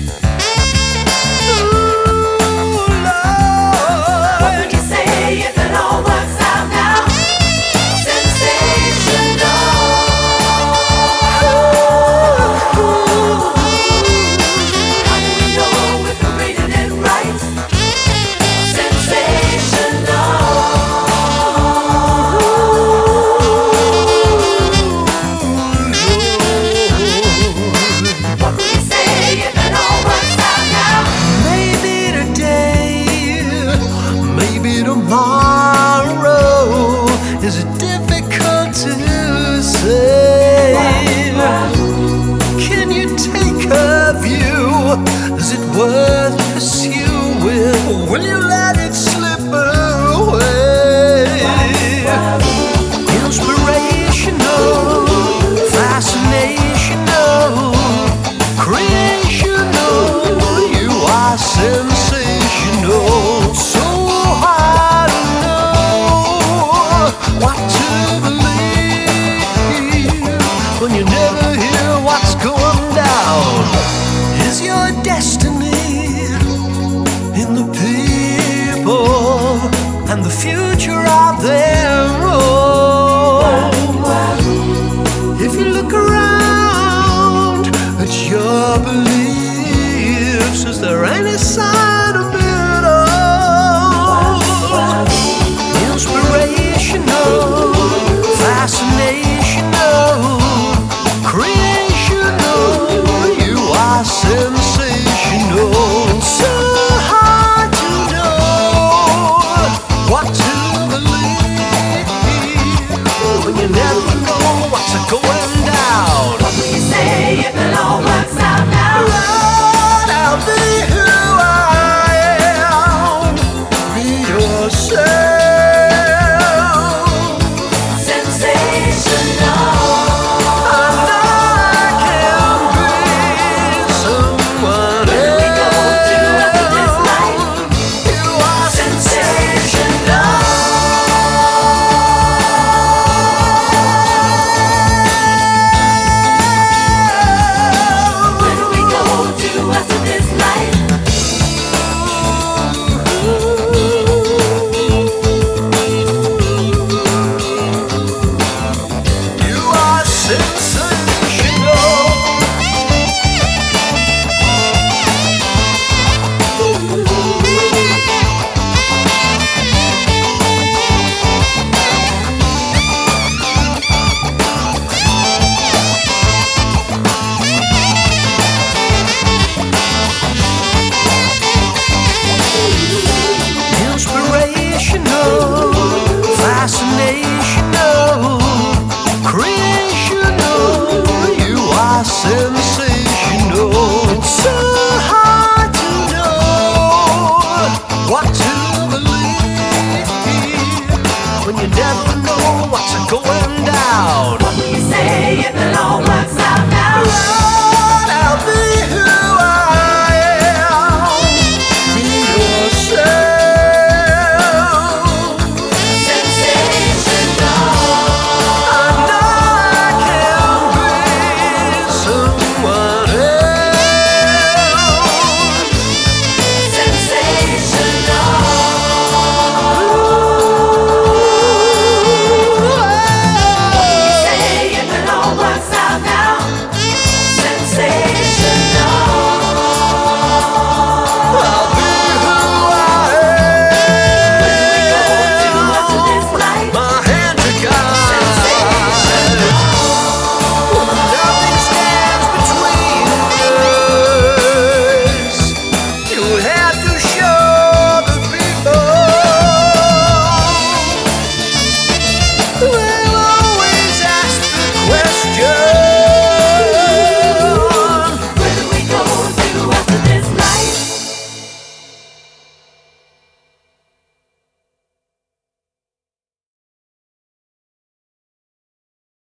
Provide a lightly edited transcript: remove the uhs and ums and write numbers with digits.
Tomorrow is difficult to say. Can you take a view? Is it worth pursuing? Or will you let it slip away? Inspirational, fascinational, creational, you are sensational. So hard to know what to believe when you never hear what's going down. Is your destiny in the people and the future of their own? If you look around at your belief,